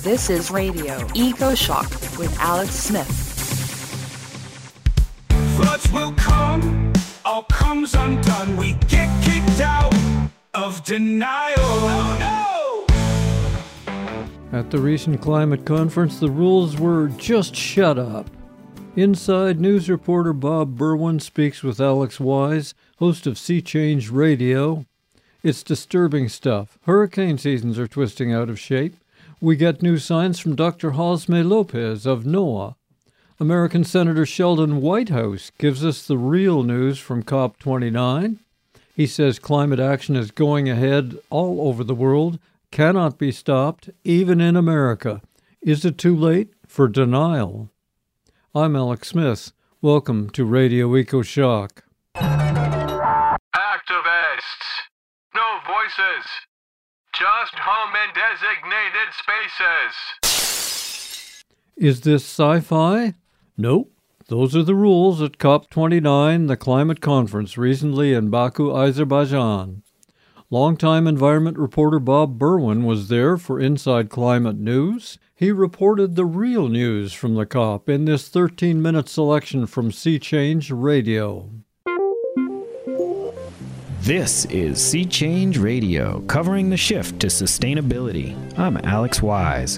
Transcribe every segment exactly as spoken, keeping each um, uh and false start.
This is Radio Eco Shock with Alex Smith. Floods will come, all comes undone. We get kicked out of denial. Oh, no! At the recent climate conference, the rules were just shut up. Inside news reporter Bob Berwin speaks with Alex Wise, host of Sea Change Radio. It's disturbing stuff. Hurricane seasons are twisting out of shape. We get new signs from Doctor Josme Lopez of NOAA. American Senator Sheldon Whitehouse gives us the real news from COP twenty-nine. He says climate action is going ahead all over the world, cannot be stopped, even in America. Is it too late for denial? I'm Alex Smith. Welcome to Radio Eco Shock. Activists. No voices. Just home in designated spaces. Is this sci-fi? Nope. Those are the rules at COP twenty-nine, the climate conference recently in Baku, Azerbaijan. Longtime environment reporter Bob Berwin was there for Inside Climate News. He reported the real news from the COP in this thirteen-minute selection from Sea Change Radio. This is Sea Change Radio, covering the shift to sustainability. I'm Alex Wise.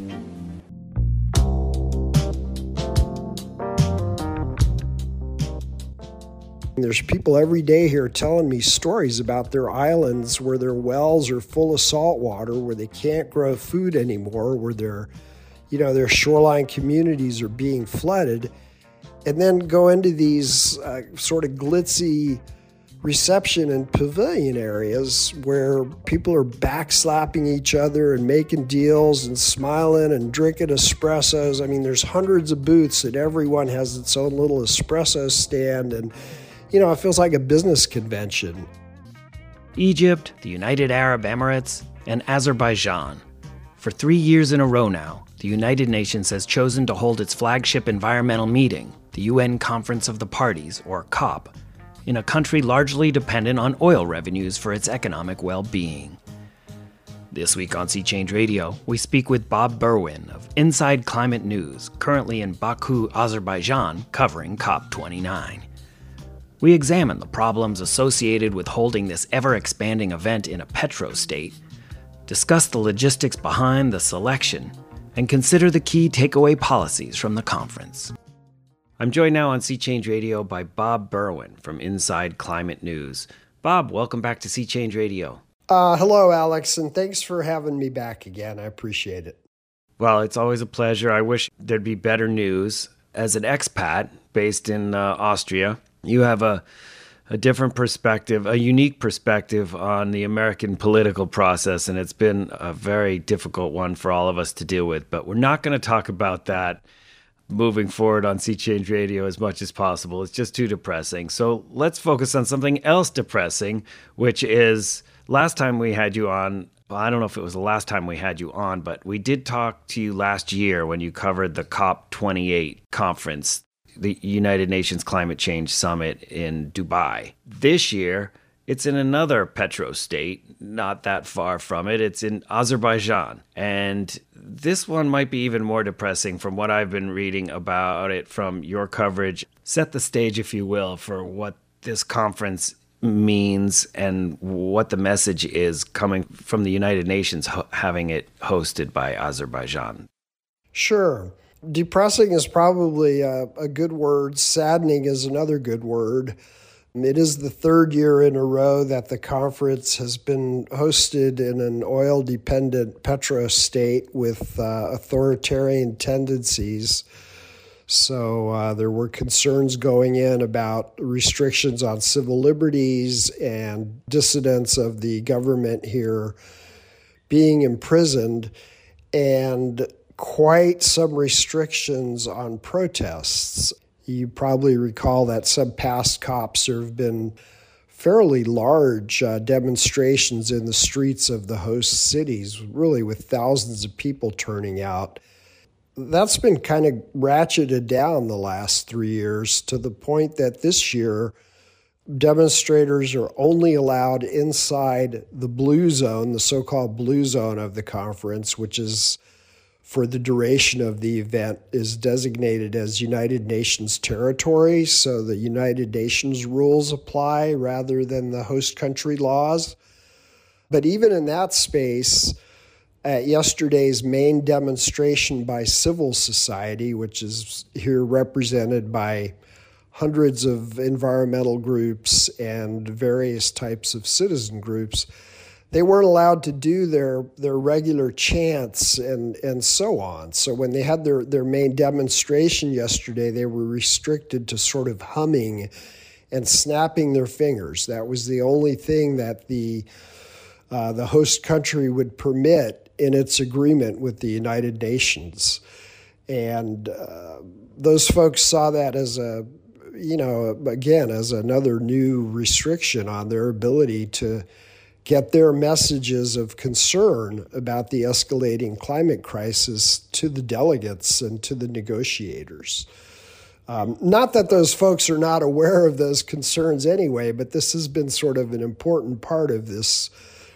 There's people every day here telling me stories about their islands where their wells are full of salt water, where they can't grow food anymore, where their, you know, their shoreline communities are being flooded, and then go into these uh, sort of glitzy reception and pavilion areas where people are backslapping each other and making deals and smiling and drinking espressos. I mean, there's hundreds of booths and everyone has its own little espresso stand, and you know, it feels like a business convention. Egypt, the United Arab Emirates, and Azerbaijan. For three years in a row now, the United Nations has chosen to hold its flagship environmental meeting, the U N Conference of the Parties, or COP, in a country largely dependent on oil revenues for its economic well-being. This week on Sea Change Radio, we speak with Bob Berwin of Inside Climate News, currently in Baku, Azerbaijan, covering COP twenty-nine. We examine the problems associated with holding this ever-expanding event in a petrostate, discuss the logistics behind the selection, and consider the key takeaway policies from the conference. I'm joined now on Sea Change Radio by Bob Berwin from Inside Climate News. Bob, welcome back to Sea Change Radio. Uh, hello, Alex, and thanks for having me back again. I appreciate it. Well, it's always a pleasure. I wish there'd be better news. As an expat based in uh, Austria, you have a, a different perspective, a unique perspective on the American political process, and it's been a very difficult one for all of us to deal with. But we're not going to talk about that moving forward on Sea Change Radio as much as possible. It's just too depressing. So let's focus on something else depressing, which is last time we had you on, well, I don't know if it was the last time we had you on, but we did talk to you last year when you covered the COP twenty-eight conference, the United Nations Climate Change Summit in Dubai. This year, it's in another petrostate, not that far from it. It's in Azerbaijan. And this one might be even more depressing from what I've been reading about it from your coverage. Set the stage, if you will, for what this conference means and what the message is coming from the United Nations ho- having it hosted by Azerbaijan. Sure. Depressing is probably a, a good word. Saddening is another good word. It is the third year in a row that the conference has been hosted in an oil-dependent petrostate with uh, authoritarian tendencies. So uh, there were concerns going in about restrictions on civil liberties and dissidents of the government here being imprisoned, and quite some restrictions on protests. You probably recall that some past COPs there have been fairly large uh, demonstrations in the streets of the host cities, really with thousands of people turning out. That's been kind of ratcheted down the last three years to the point that this year demonstrators are only allowed inside the blue zone, the so-called blue zone of the conference, which is for the duration of the event is designated as United Nations territory, so the United Nations rules apply rather than the host country laws. But even in that space, at yesterday's main demonstration by civil society, which is here represented by hundreds of environmental groups and various types of citizen groups, they weren't allowed to do their, their regular chants and, and so on. So when they had their, their main demonstration yesterday, they were restricted to sort of humming and snapping their fingers. That was the only thing that the uh, the host country would permit in its agreement with the United Nations. And uh, those folks saw that as a, you know, again, as another new restriction on their ability to get their messages of concern about the escalating climate crisis to the delegates and to the negotiators. Um, not that those folks are not aware of those concerns anyway, but this has been sort of an important part of this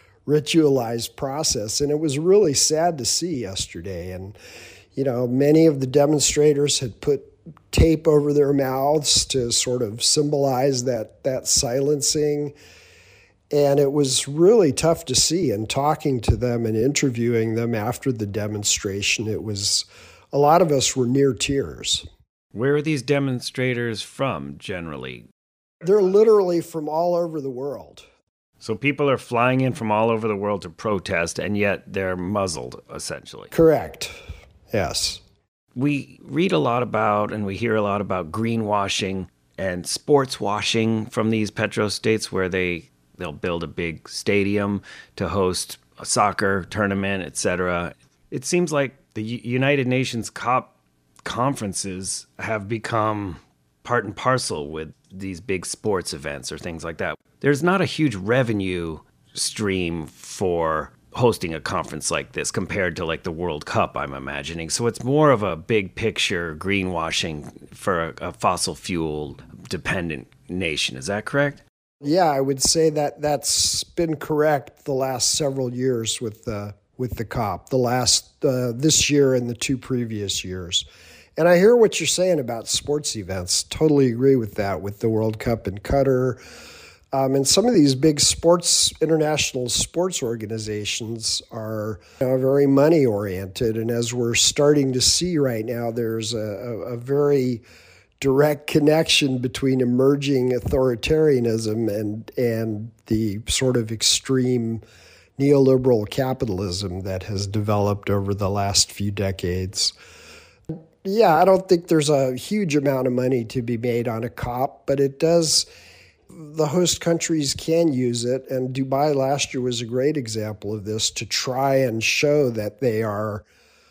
ritualized process. And it was really sad to see yesterday. And, you know, many of the demonstrators had put tape over their mouths to sort of symbolize that that silencing. And it was really tough to see. And talking to them and interviewing them after the demonstration, it was, a lot of us were near tears. Where are these demonstrators from, generally? They're literally from all over the world. So people are flying in from all over the world to protest, and yet they're muzzled, essentially. Correct. Yes. We read a lot about, and we hear a lot about greenwashing and sports washing from these petrostates, where they They'll build a big stadium to host a soccer tournament, et cetera. It seems like the U- United Nations COP conferences have become part and parcel with these big sports events or things like that. There's not a huge revenue stream for hosting a conference like this compared to like the World Cup, I'm imagining. So it's more of a big picture greenwashing for a, a fossil fuel dependent nation. Is that correct? Yeah, I would say that that's been correct the last several years with the with the COP, the last uh, this year and the two previous years. And I hear what you're saying about sports events. Totally agree with that, with the World Cup in Qatar. Um, and some of these big sports, international sports organizations are, you know, very money oriented. And as we're starting to see right now, there's a, a, a very direct connection between emerging authoritarianism and and the sort of extreme neoliberal capitalism that has developed over the last few decades. Yeah, I don't think there's a huge amount of money to be made on a COP, but it does, the host countries can use it, and Dubai last year was a great example of this, to try and show that they are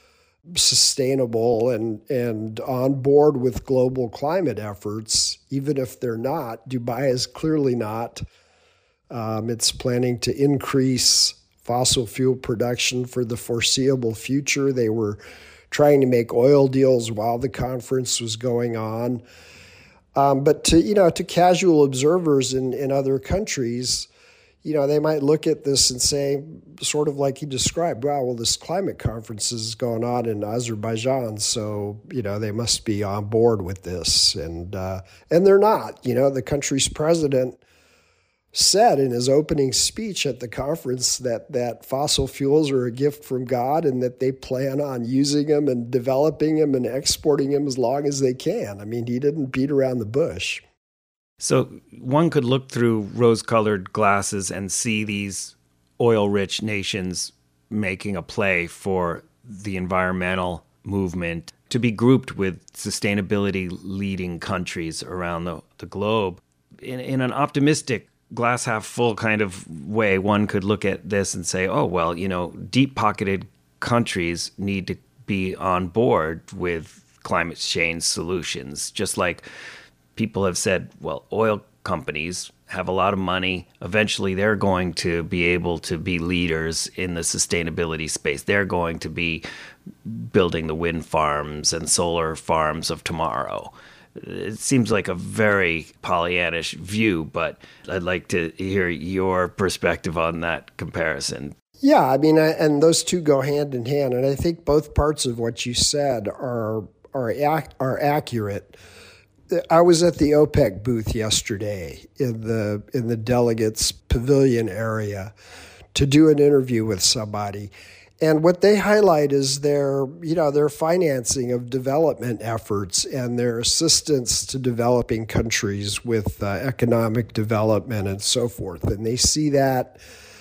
sustainable and, and on board with global climate efforts, even if they're not. Dubai is clearly not. Um, it's planning to increase fossil fuel production for the foreseeable future. They were trying to make oil deals while the conference was going on. Um, but to, you know, to casual observers in, in other countries, you know, they might look at this and say, sort of like he described, wow, well, this climate conference is going on in Azerbaijan, so, you know, they must be on board with this. And uh, and they're not. You know, the country's president said in his opening speech at the conference that, that fossil fuels are a gift from God and that they plan on using them and developing them and exporting them as long as they can. I mean, he didn't beat around the bush. So one could look through rose-colored glasses and see these oil-rich nations making a play for the environmental movement to be grouped with sustainability-leading countries around the, the globe. In, in an optimistic, glass-half-full kind of way, one could look at this and say, oh, well, you know, deep-pocketed countries need to be on board with climate change solutions, just like people have said, well, oil companies have a lot of money. Eventually, they're going to be able to be leaders in the sustainability space. They're going to be building the wind farms and solar farms of tomorrow. It seems like a very Pollyannish view, but I'd like to hear your perspective on that comparison. Yeah, I mean, I, and those two go hand in hand, and I think both parts of what you said are are ac- are accurate. I was at the OPEC booth yesterday in the in the delegates pavilion area to do an interview with somebody. And what they highlight is their, you know, their financing of development efforts and their assistance to developing countries with uh, economic development and so forth. And they see that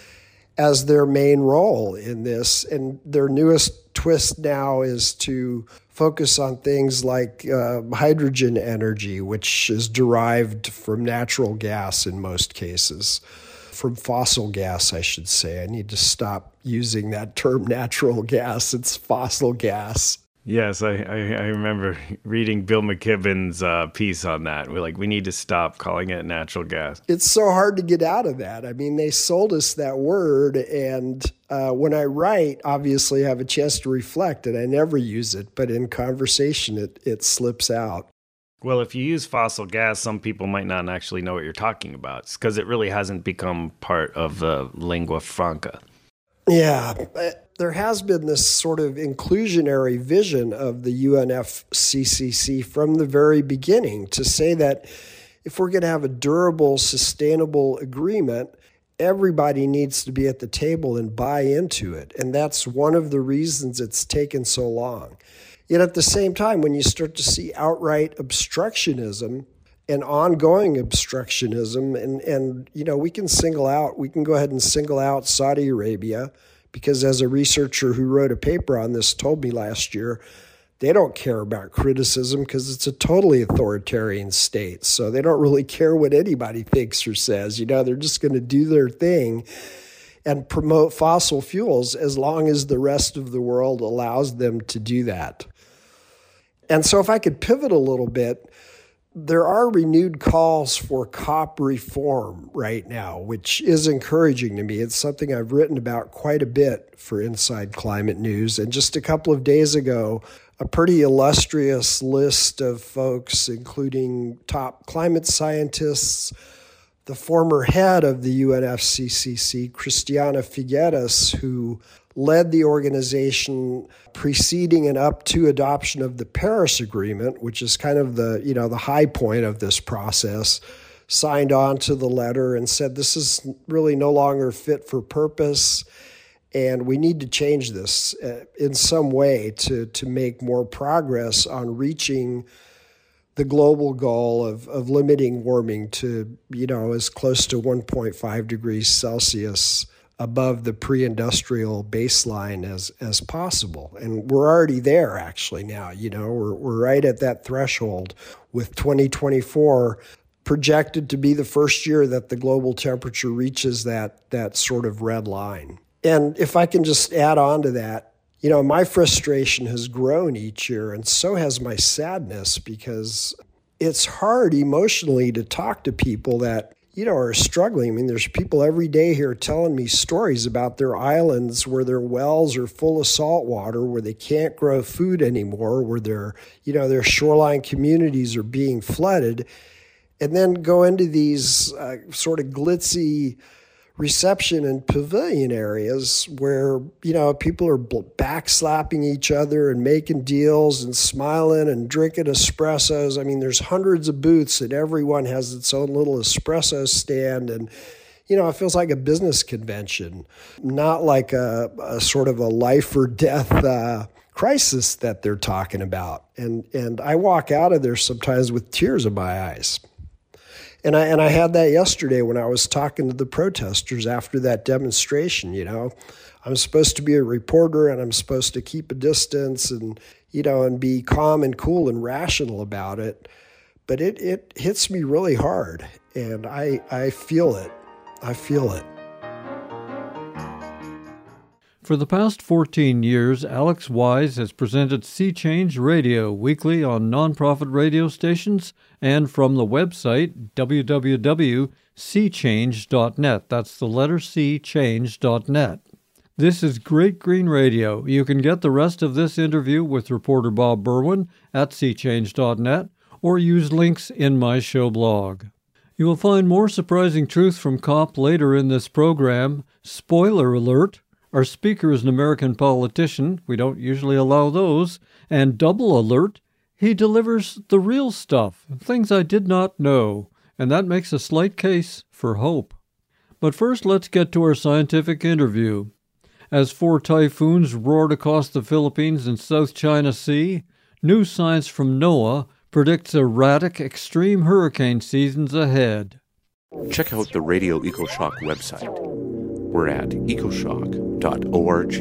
as their main role in this. And their newest twist now is to focus on things like uh, hydrogen energy, which is derived from natural gas in most cases. From fossil gas, I should say. I need to stop using that term natural gas. It's fossil gas. Yes, I, I, I remember reading Bill McKibben's uh, piece on that. We're like, we need to stop calling it natural gas. It's so hard to get out of that. I mean, they sold us that word, and uh, when I write, obviously I have a chance to reflect, and I never use it, but in conversation it, it slips out. Well, if you use fossil gas, some people might not actually know what you're talking about because it really hasn't become part of the lingua franca. Yeah, there has been this sort of inclusionary vision of the U N F C C C from the very beginning to say that if we're going to have a durable, sustainable agreement, everybody needs to be at the table and buy into it. And that's one of the reasons it's taken so long. Yet at the same time, when you start to see outright obstructionism and ongoing obstructionism, and, and you know, we can single out, we can go ahead and single out Saudi Arabia, because as a researcher who wrote a paper on this told me last year, they don't care about criticism because it's a totally authoritarian state. So they don't really care what anybody thinks or says. You know, they're just going to do their thing and promote fossil fuels as long as the rest of the world allows them to do that. And so if I could pivot a little bit, there are renewed calls for COP reform right now, which is encouraging to me. It's something I've written about quite a bit for Inside Climate News. And just a couple of days ago, a pretty illustrious list of folks, including top climate scientists, the former head of the U N F C C C, Christiana Figueres, who led the organization preceding and up to adoption of the Paris Agreement, which is kind of the, you know, the high point of this process, signed on to the letter and said this is really no longer fit for purpose, and we need to change this uh, in some way to, to make more progress on reaching the global goal of, of limiting warming to, you know, as close to one point five degrees Celsius above the pre-industrial baseline as as possible. And we're already there actually now, you know, we're we're right at that threshold with twenty twenty-four projected to be the first year that the global temperature reaches that that sort of red line. And if I can just add on to that, you know, my frustration has grown each year, and so has my sadness, because it's hard emotionally to talk to people that, you know, are struggling. I mean, there's people every day here telling me stories about their islands where their wells are full of salt water, where they can't grow food anymore, where their, you know, their shoreline communities are being flooded, and then go into these uh, sort of glitzy reception and pavilion areas where, you know, people are backslapping each other and making deals and smiling and drinking espressos. I mean, there's hundreds of booths and everyone has its own little espresso stand. And, you know, it feels like a business convention, not like a, a sort of a life or death uh, crisis that they're talking about. And, and I walk out of there sometimes with tears in my eyes. And I and I had that yesterday when I was talking to the protesters after that demonstration. You know, I'm supposed to be a reporter and I'm supposed to keep a distance and, you know, and be calm and cool and rational about it. But it, it hits me really hard, and I I feel it. I feel it. For the past fourteen years, Alex Wise has presented Sea Change Radio weekly on nonprofit radio stations and from the website w w w dot sea change dot net. That's the letter C, change dot net. This is Great Green Radio. You can get the rest of this interview with reporter Bob Berwin at sea change dot net or use links in my show blog. You will find more surprising truth from COP later in this program. Spoiler alert! Our speaker is an American politician. We don't usually allow those. And double alert, he delivers the real stuff, things I did not know. And that makes a slight case for hope. But first, let's get to our scientific interview. As four typhoons roared across the Philippines and South China Sea, new science from NOAA predicts erratic extreme hurricane seasons ahead. Check out the Radio EcoShock website. We're at ecoshock dot org.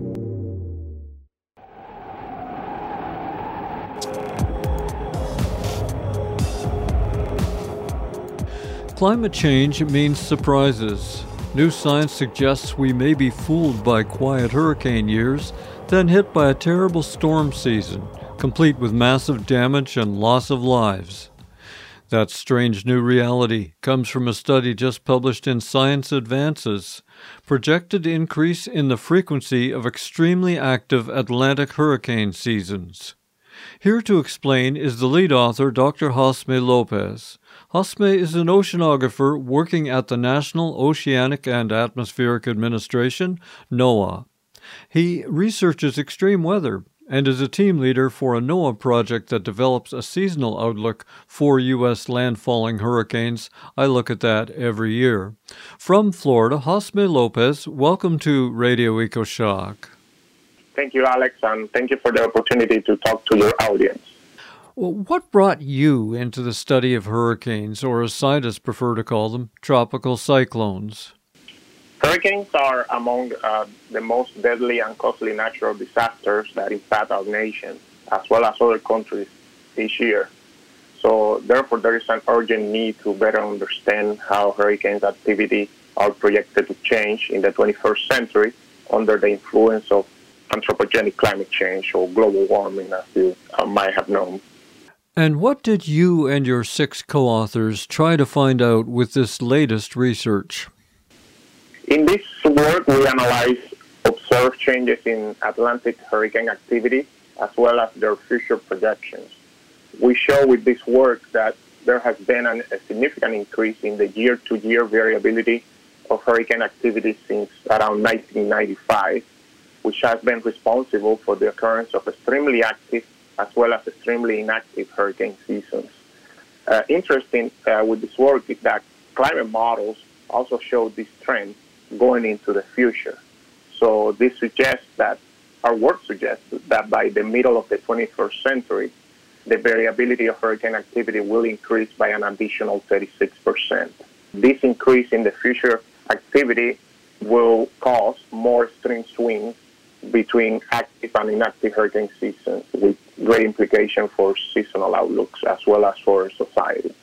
Climate change means surprises. New science suggests we may be fooled by quiet hurricane years, then hit by a terrible storm season, complete with massive damage and loss of lives. That strange new reality comes from a study just published in Science Advances, projected increase in the frequency of extremely active Atlantic hurricane seasons. Here to explain is the lead author, Doctor Josme Lopez. Josme is an oceanographer working at the National Oceanic and Atmospheric Administration, NOAA. He researches extreme weather and is a team leader for a NOAA project that develops a seasonal outlook for U S landfalling hurricanes. I look at that every year. From Florida, Josme Lopez, welcome to Radio EcoShock. Thank you, Alex, and thank you for the opportunity to talk to your audience. Well, what brought you into the study of hurricanes, or as scientists prefer to call them, tropical cyclones? Hurricanes are among uh, the most deadly and costly natural disasters that impact our nation, as well as other countries each year. So, therefore, there is an urgent need to better understand how hurricanes activity are projected to change in the twenty-first century under the influence of anthropogenic climate change, or global warming, as you uh, might have known. And what did you and your six co-authors try to find out with this latest research? In this work, we analyze observed changes in Atlantic hurricane activity, as well as their future projections. We show with this work that there has been an, a significant increase in the year-to-year variability of hurricane activity since around nineteen ninety-five, which has been responsible for the occurrence of extremely active as well as extremely inactive hurricane seasons. Uh, interesting uh, with this work is that climate models also show this trend going into the future. So this suggests that, our work suggests that by the middle of the twenty-first century, the variability of hurricane activity will increase by an additional thirty-six percent. This increase in the future activity will cause more extreme swings between active and inactive hurricane seasons, with great implication for seasonal outlooks as well as for society.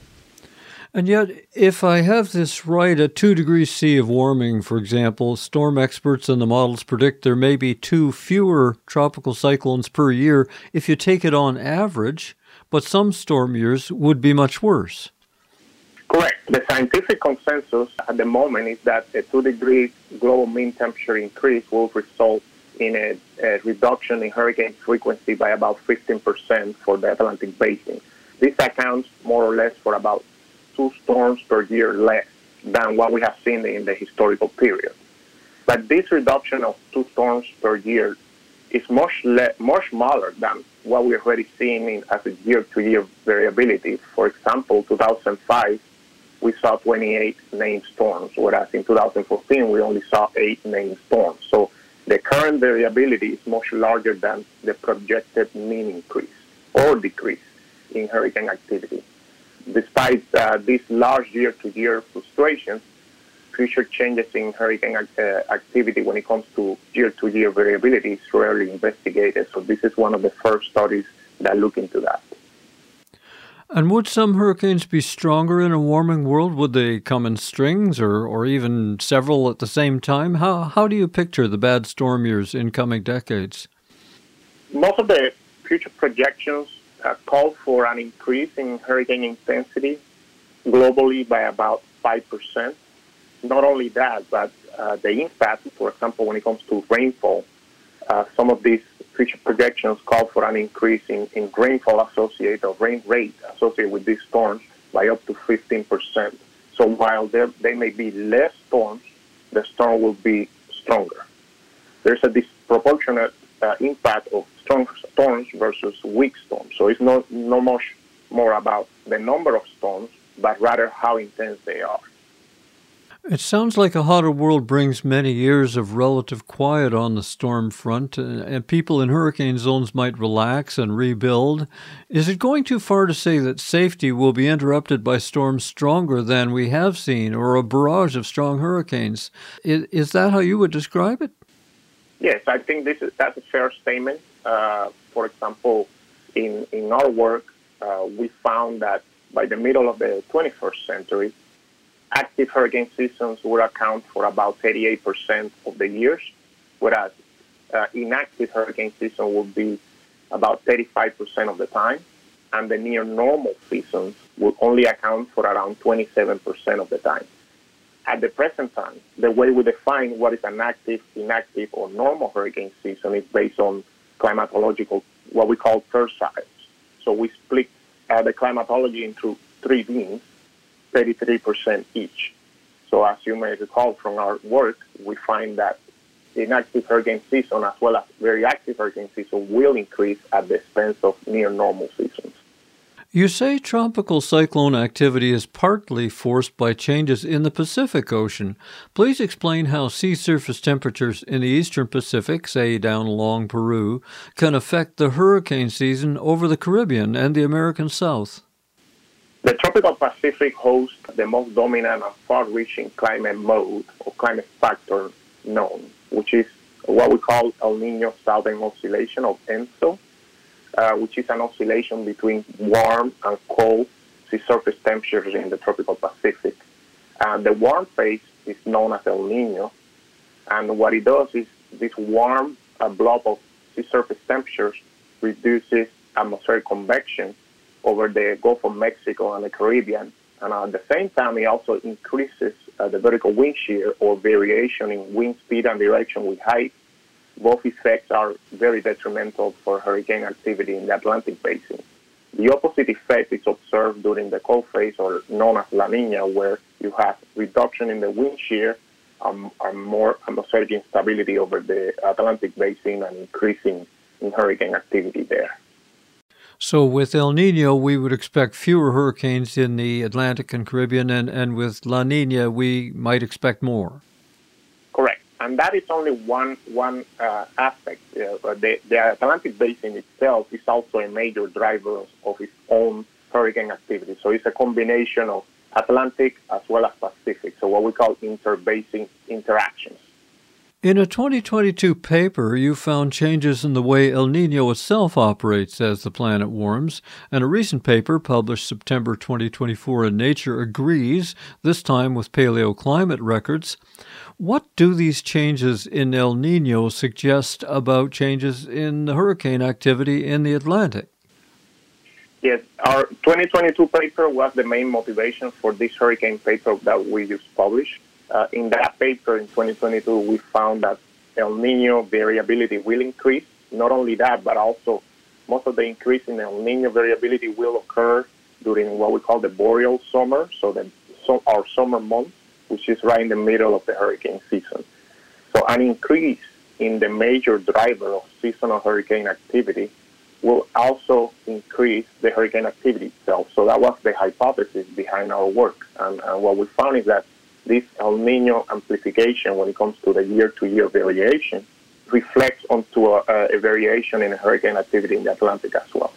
And yet, if I have this right, at two degrees C of warming, for example, storm experts and the models predict there may be two fewer tropical cyclones per year if you take it on average, but some storm years would be much worse. Correct. The scientific consensus at the moment is that a two degree global mean temperature increase will result in a, a reduction in hurricane frequency by about fifteen percent for the Atlantic basin. This accounts more or less for about two storms per year less than what we have seen in the historical period. But this reduction of two storms per year is much, le- much smaller than what we're already seeing in, as a year-to-year variability. For example, two thousand five, we saw twenty-eight named storms, whereas in two thousand fourteen, we only saw eight named storms. So the current variability is much larger than the projected mean increase or decrease in hurricane activity. Despite uh, these large year-to-year fluctuations, future changes in hurricane uh, activity when it comes to year-to-year variability is rarely investigated. So this is one of the first studies that look into that. And would some hurricanes be stronger in a warming world? Would they come in strings or, or even several at the same time? How, how do you picture the bad storm years in coming decades? Most of the future projections uh, call for an increase in hurricane intensity globally by about five percent. Not only that, but uh, the impact, for example, when it comes to rainfall, uh, some of these future projections call for an increase in, in rainfall associated, or rain rate associated with these storms by up to fifteen percent. So while there, there may be less storms, the storm will be stronger. there's a disproportionate uh, impact of strong storms versus weak storms. So it's not, not much more about the number of storms, but rather how intense they are. It sounds like a hotter world brings many years of relative quiet on the storm front, and people in hurricane zones might relax and rebuild. Is it going too far to say that safety will be interrupted by storms stronger than we have seen, or a barrage of strong hurricanes? Is, is that how you would describe it? Yes, I think this is that's a fair statement. Uh, for example, in, in our work, uh, we found that by the middle of the twenty-first century, active hurricane seasons would account for about thirty-eight percent of the years, whereas uh, inactive hurricane season would be about thirty-five percent of the time, and the near normal seasons would only account for around twenty-seven percent of the time. At the present time, the way we define what is an active, inactive, or normal hurricane season is based on climatological, what we call terciles. So we split uh, the climatology into three beams, thirty-three percent each. So as you may recall from our work, we find that the inactive hurricane season as well as very active hurricane season will increase at the expense of near normal seasons. You say tropical cyclone activity is partly forced by changes in the Pacific Ocean. Please explain how sea surface temperatures in the eastern Pacific, say down along Peru, can affect the hurricane season over the Caribbean and the American South. The tropical Pacific hosts the most dominant and far-reaching climate mode or climate factor known, which is what we call El Niño Southern Oscillation, or ENSO, uh, which is an oscillation between warm and cold sea surface temperatures in the tropical Pacific. And the warm phase is known as El Niño, and what it does is this warm uh, blob of sea surface temperatures reduces atmospheric convection over the Gulf of Mexico and the Caribbean. And at the same time, it also increases uh, the vertical wind shear or variation in wind speed and direction with height. Both effects are very detrimental for hurricane activity in the Atlantic basin. The opposite effect is observed during the cold phase, or known as La Niña, where you have reduction in the wind shear um, and more atmospheric instability over the Atlantic basin and increasing in hurricane activity there. So with El Niño, we would expect fewer hurricanes in the Atlantic and Caribbean, and, and with La Niña, we might expect more. Correct. And that is only one one uh, aspect. Uh, the, the Atlantic basin itself is also a major driver of, of its own hurricane activity. So it's a combination of Atlantic as well as Pacific, so what we call interbasin interactions. In a twenty twenty-two paper, you found changes in the way El Niño itself operates as the planet warms, and a recent paper published September twenty twenty-four in Nature agrees, this time with paleoclimate records. What do these changes in El Niño suggest about changes in the hurricane activity in the Atlantic? Yes, our twenty twenty-two paper was the main motivation for this hurricane paper that we just published. Uh, in that paper in twenty twenty-two, we found that El Niño variability will increase. Not only that, but also most of the increase in El Niño variability will occur during what we call the boreal summer, so the, so our summer months, which is right in the middle of the hurricane season. So an increase in the major driver of seasonal hurricane activity will also increase the hurricane activity itself. So that was the hypothesis behind our work. And, and what we found is that this El Niño amplification, when it comes to the year-to-year variation, reflects onto a, a variation in hurricane activity in the Atlantic as well.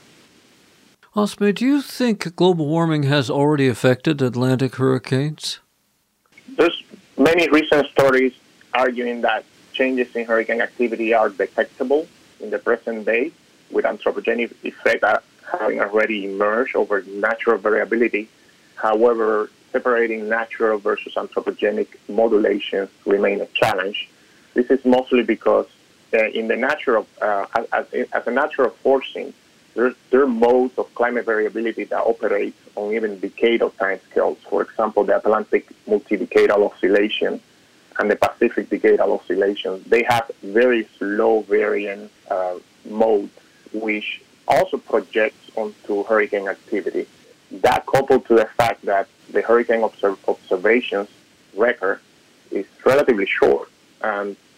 Osme, do you think global warming has already affected Atlantic hurricanes? There's many recent studies arguing that changes in hurricane activity are detectable in the present day, with anthropogenic effects having already emerged over natural variability. However, separating natural versus anthropogenic modulations remain a challenge. This is mostly because uh, in the natural, uh, as, as a natural forcing, there, there are modes of climate variability that operate on even decadal timescales. For example, the Atlantic multi-decadal oscillation and the Pacific decadal oscillation. They have very slow variant uh, modes, which also projects onto hurricane activity. That coupled to the fact that the hurricane observ- observations record is relatively short, and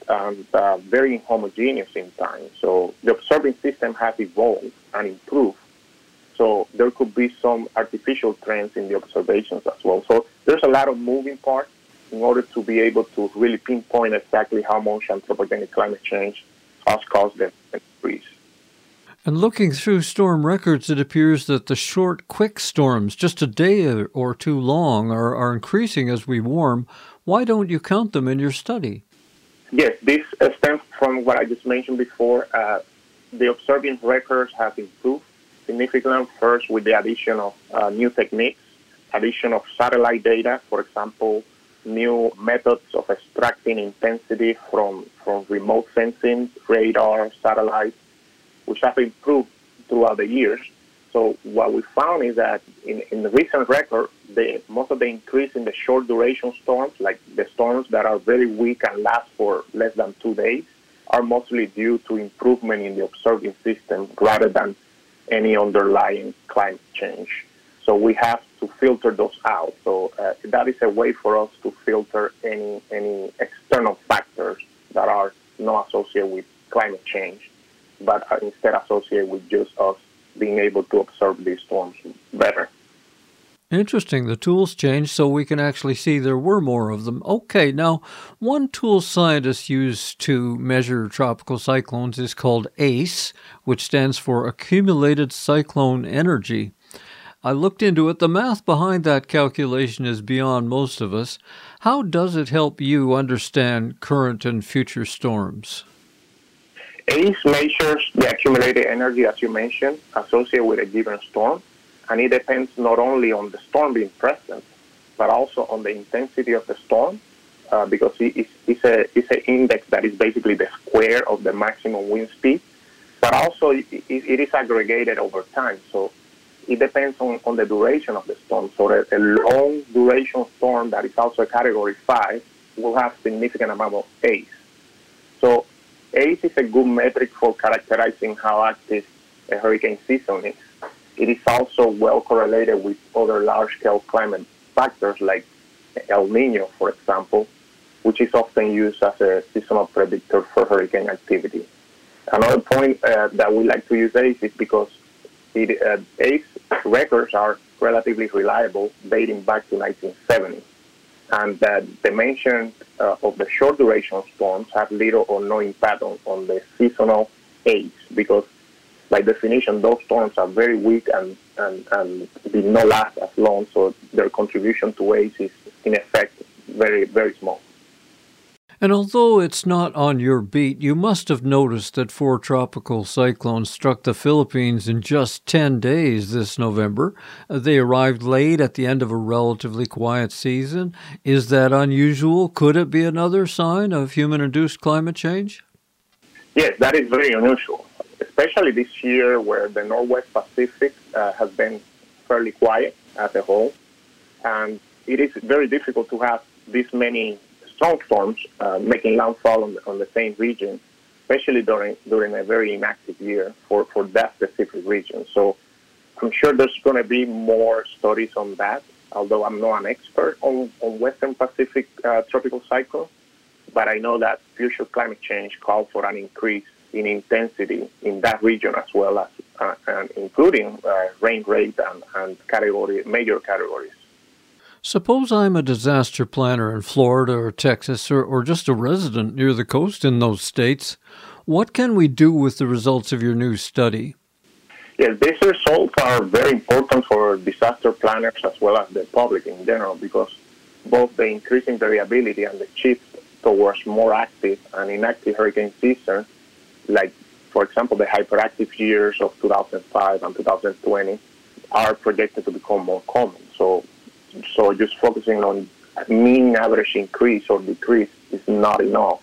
and uh, very homogeneous in time. So the observing system has evolved and improved. So there could be some artificial trends in the observations as well. So there's a lot of moving parts in order to be able to really pinpoint exactly how much anthropogenic climate change has caused the increase. And looking through storm records, it appears that the short, quick storms, just a day or two long, are, are increasing as we warm. Why don't you count them in your study? Yes, this uh, stems from what I just mentioned before. Uh, the observing records have improved significantly, first with the addition of uh, new techniques, addition of satellite data, for example, new methods of extracting intensity from, from remote sensing, radar, satellites, which have improved throughout the years. So what we found is that in, in the recent record, the, most of the increase in the short duration storms, like the storms that are very weak and last for less than two days, are mostly due to improvement in the observing system rather than any underlying climate change. So we have to filter those out. So uh, that is a way for us to filter any any external factors that are not associated with climate change, but are instead associated with just us being able to observe these storms better. Interesting. The tools changed so we can actually see there were more of them. Okay, now, one tool scientists use to measure tropical cyclones is called A C E, which stands for Accumulated Cyclone Energy. I looked into it. The math behind that calculation is beyond most of us. How does it help you understand current and future storms? A C E measures the accumulated energy, as you mentioned, associated with a given storm, and it depends not only on the storm being present, but also on the intensity of the storm, uh, because it's, it's, a, it's an index that is basically the square of the maximum wind speed, but also it, it is aggregated over time. So it depends on, on the duration of the storm. So a, a long duration storm that is also a category five will have significant amount of A C E. So A C E is a good metric for characterizing how active a hurricane season is. It is also well correlated with other large-scale climate factors like El Nino, for example, which is often used as a seasonal predictor for hurricane activity. Another point uh, that we like to use A C E is because it, uh, A C E records are relatively reliable, dating back to nineteen seventy. And that the mention uh, of the short duration storms have little or no impact on, on the seasonal A C E because, by definition, those storms are very weak and, and, and did not last as long, so their contribution to A C E is, in effect, very, very small. And although it's not on your beat, you must have noticed that four tropical cyclones struck the Philippines in just ten days this November. They arrived late at the end of a relatively quiet season. Is that unusual? Could it be another sign of human-induced climate change? Yes, that is very unusual, especially this year where the Northwest Pacific uh, has been fairly quiet as a whole. And it is very difficult to have this many strong storms uh, making landfall on the, on the same region, especially during during a very inactive year for, for that specific region. So I'm sure there's going to be more studies on that, although I'm not an expert on, on Western Pacific uh, tropical cyclones, but I know that future climate change calls for an increase in intensity in that region as well as, uh, and including uh, rain rate and, and category, major categories. Suppose I'm a disaster planner in Florida or Texas or, or just a resident near the coast in those states. What can we do with the results of your new study? Yes, these results are very important for disaster planners as well as the public in general because both the increasing variability and the shift towards more active and inactive hurricane seasons, like, for example, the hyperactive years of two thousand five and two thousand twenty, are projected to become more common. So So just focusing on mean average increase or decrease is not enough.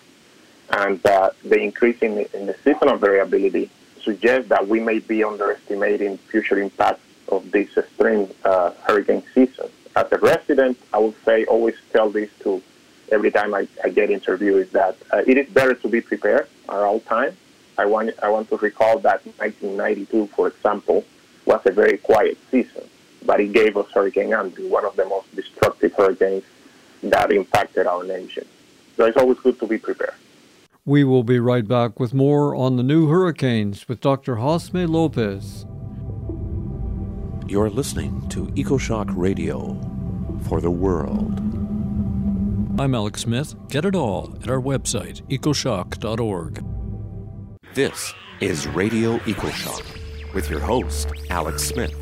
And uh, the increase in the, in the seasonal variability suggests that we may be underestimating future impacts of this extreme uh, hurricane season. As a resident, I would say always tell this to every time I, I get interviewed is that uh, it is better to be prepared at all times. I want, I want to recall that nineteen ninety-two, for example, was a very quiet season, but it gave us Hurricane Andrew, one of the most destructive hurricanes that impacted our nation. So it's always good to be prepared. We will be right back with more on the new hurricanes with Doctor Josme Lopez. You're listening to EcoShock Radio for the world. I'm Alex Smith. Get it all at our website, ecoshock dot org. This is Radio EcoShock with your host, Alex Smith.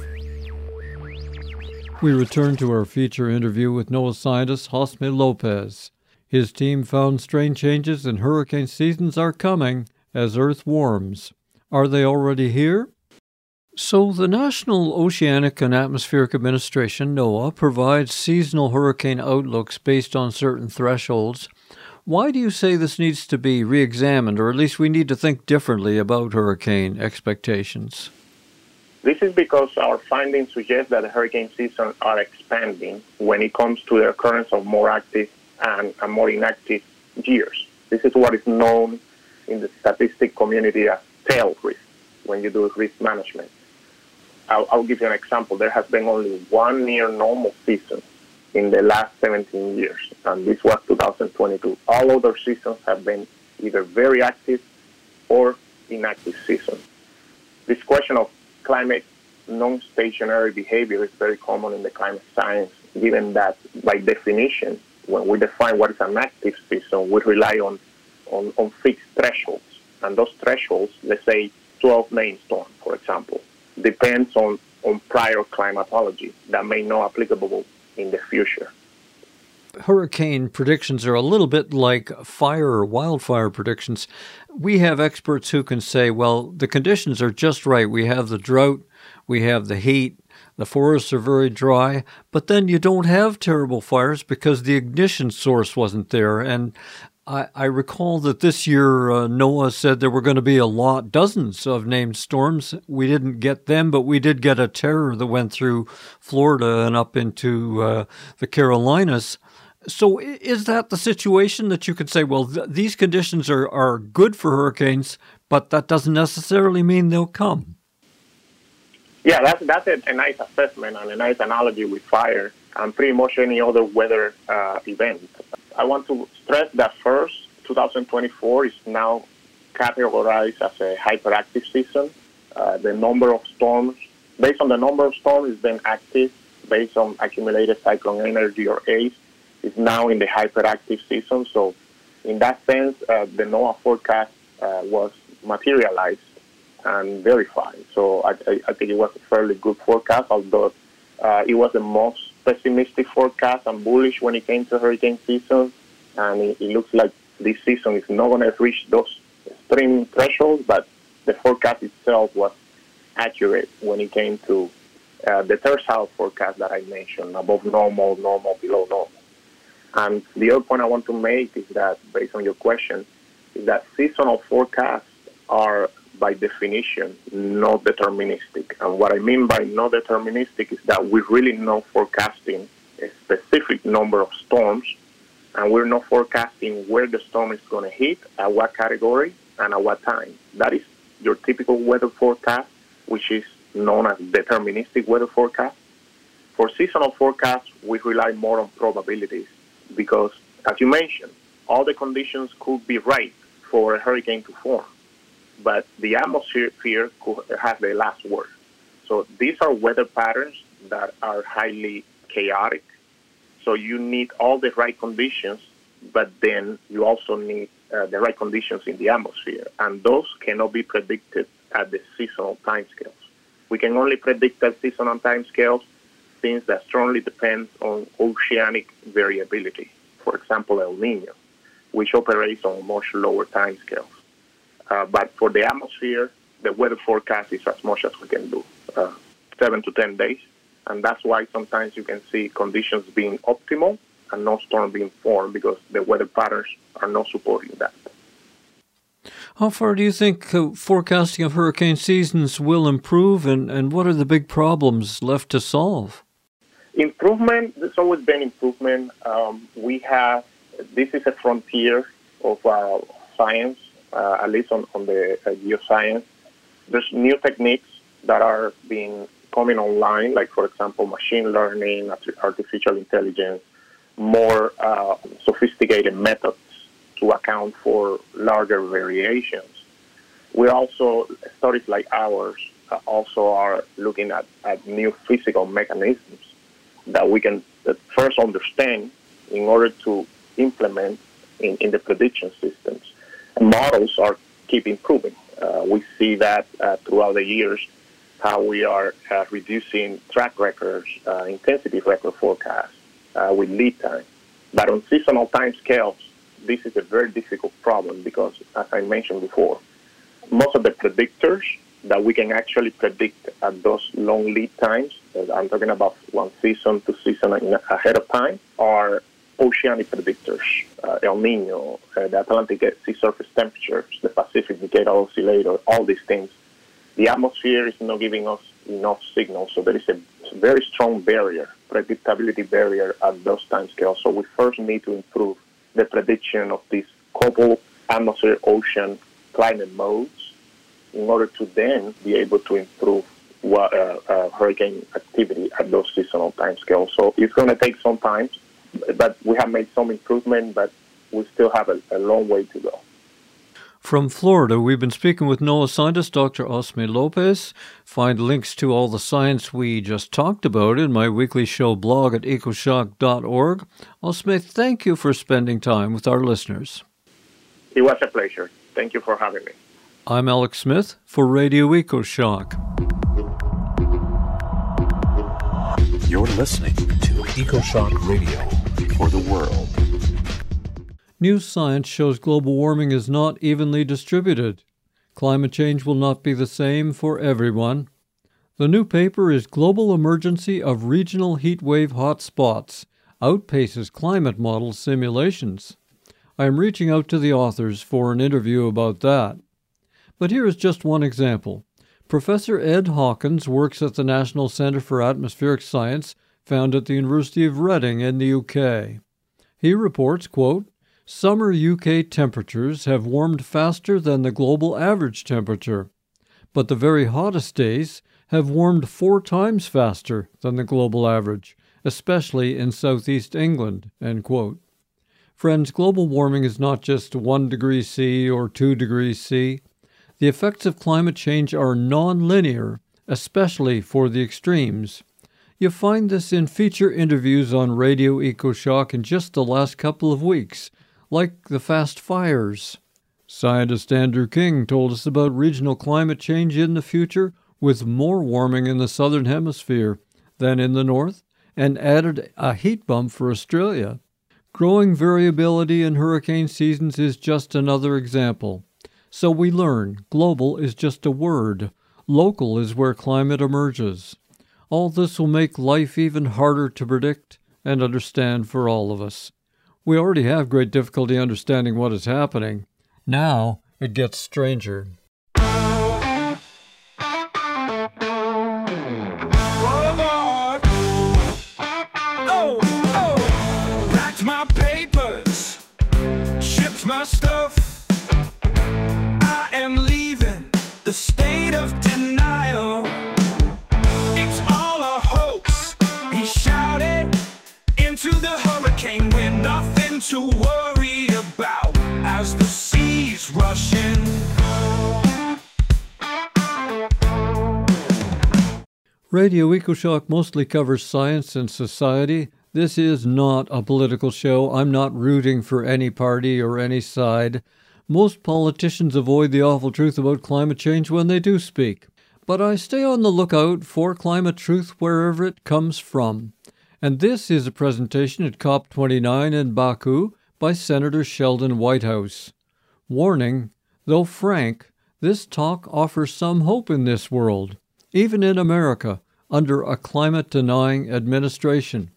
We return to our feature interview with NOAA scientist Josme Lopez. His team found strange changes in hurricane seasons are coming as Earth warms. Are they already here? So the National Oceanic and Atmospheric Administration, NOAA, provides seasonal hurricane outlooks based on certain thresholds. Why do you say this needs to be re-examined, or at least we need to think differently about hurricane expectations? This is because our findings suggest that the hurricane seasons are expanding when it comes to the occurrence of more active and, and more inactive years. This is what is known in the statistic community as tail risk when you do risk management. I'll, I'll give you an example. There has been only one near normal season in the last seventeen years, and this was two thousand twenty-two. All other seasons have been either very active or inactive seasons. This question of climate non-stationary behavior is very common in the climate science, given that by definition, when we define what is an active season, we rely on, on, on fixed thresholds. And those thresholds, let's say twelve named storm, for example, depends on, on prior climatology that may not applicable in the future. Hurricane predictions are a little bit like fire or wildfire predictions. We have experts who can say, well, the conditions are just right. We have the drought, we have the heat, the forests are very dry, but then you don't have terrible fires because the ignition source wasn't there. And I, I recall that this year uh, NOAA said there were going to be a lot, dozens of named storms. We didn't get them, but we did get a terror that went through Florida and up into uh, the Carolinas. So is that the situation that you could say, well, th- these conditions are, are good for hurricanes, but that doesn't necessarily mean they'll come? Yeah, that's, that's a, a nice assessment and a nice analogy with fire and pretty much any other weather uh, event. I want to stress that first, two thousand twenty-four is now categorized as a hyperactive season. Uh, the number of storms, based on the number of storms, is then active based on accumulated cyclone energy or A C E, is now in the hyperactive season. So in that sense, uh, the NOAA forecast uh, was materialized and verified. So I, I, I think it was a fairly good forecast, although uh, it was the most pessimistic forecast and bullish when it came to hurricane season. And it, it looks like this season is not going to reach those extreme thresholds, but the forecast itself was accurate when it came to uh, the tercile forecast that I mentioned, above normal, normal, below normal. And the other point I want to make is that, based on your question, is that seasonal forecasts are, by definition, not deterministic. And what I mean by not deterministic is that we're really not forecasting a specific number of storms, and we're not forecasting where the storm is going to hit, at what category, and at what time. That is your typical weather forecast, which is known as deterministic weather forecast. For seasonal forecasts, we rely more on probabilities because, as you mentioned, all the conditions could be right for a hurricane to form, but the atmosphere could have the last word. So these are weather patterns that are highly chaotic. So you need all the right conditions, but then you also need uh, the right conditions in the atmosphere, and those cannot be predicted at the seasonal timescales. We can only predict at seasonal timescales things that strongly depend on oceanic variability. For example, El Nino, which operates on much lower timescales. Uh, but for the atmosphere, the weather forecast is as much as we can do, uh, seven to ten days. And that's why sometimes you can see conditions being optimal and no storm being formed because the weather patterns are not supporting that. How far do you think uh, forecasting of hurricane seasons will improve, and, and what are the big problems left to solve? Improvement, there's always been improvement. Um, we have, this is a frontier of uh, science, uh, at least on, on the uh, geoscience. There's new techniques that are being coming online, like, for example, machine learning, artificial intelligence, more uh, sophisticated methods to account for larger variations. We also, studies like ours uh, also are looking at, at new physical mechanisms that we can uh, first understand in order to implement in, in the prediction systems. And models are keep improving. Uh, we see that uh, throughout the years, how we are uh, reducing track records, uh, intensity record forecasts uh, with lead time. But on seasonal time scales, this is a very difficult problem because, as I mentioned before, most of the predictors that we can actually predict at those long lead times, I'm talking about one season to season ahead of time, are oceanic predictors, uh, El Nino, uh, the Atlantic sea surface temperatures, the Pacific Decadal Oscillator, all these things. The atmosphere is not giving us enough signals, so there is a very strong barrier, predictability barrier at those time scales. So we first need to improve the prediction of these couple atmosphere, ocean, climate modes in order to then be able to improve what, uh, uh, hurricane activity at those seasonal time scales. So it's going to take some time, but we have made some improvement, but we still have a, a long way to go. From Florida, we've been speaking with NOAA scientist Doctor Osme Lopez. Find links to all the science we just talked about in my weekly show blog at ecoshock dot org. Osme, thank you for spending time with our listeners. It was a pleasure. Thank you for having me. I'm Alex Smith for Radio EcoShock. You're listening to EcoShock Radio for the world. New science shows global warming is not evenly distributed. Climate change will not be the same for everyone. The new paper is Global Emergency of Regional Heatwave Hotspots, Outpaces Climate Model Simulations. I am reaching out to the authors for an interview about that. But here is just one example. Professor Ed Hawkins works at the National Centre for Atmospheric Science, found at the University of Reading in the U K. He reports, quote, summer U K temperatures have warmed faster than the global average temperature, but the very hottest days have warmed four times faster than the global average, especially in southeast England, end quote. Friends, global warming is not just one degree C or two degrees C. The effects of climate change are non-linear, especially for the extremes. You find this in feature interviews on Radio EcoShock in just the last couple of weeks, like the fast fires. Scientist Andrew King told us about regional climate change in the future with more warming in the southern hemisphere than in the north, and added a heat bump for Australia. Growing variability in hurricane seasons is just another example. So we learn global is just a word. Local is where climate emerges. All this will make life even harder to predict and understand for all of us. We already have great difficulty understanding what is happening. Now it gets stranger. My stuff, I am leaving the state of denial. It's all a hoax, he shouted into the hurricane with nothing to worry about as the seas rush in. Radio EcoShock mostly covers science and society. This is not a political show. I'm not rooting for any party or any side. Most politicians avoid the awful truth about climate change when they do speak. But I stay on the lookout for climate truth wherever it comes from. And this is a presentation at COP twenty-nine in Baku by Senator Sheldon Whitehouse. Warning, though frank, this talk offers some hope in this world, even in America, under a climate-denying administration.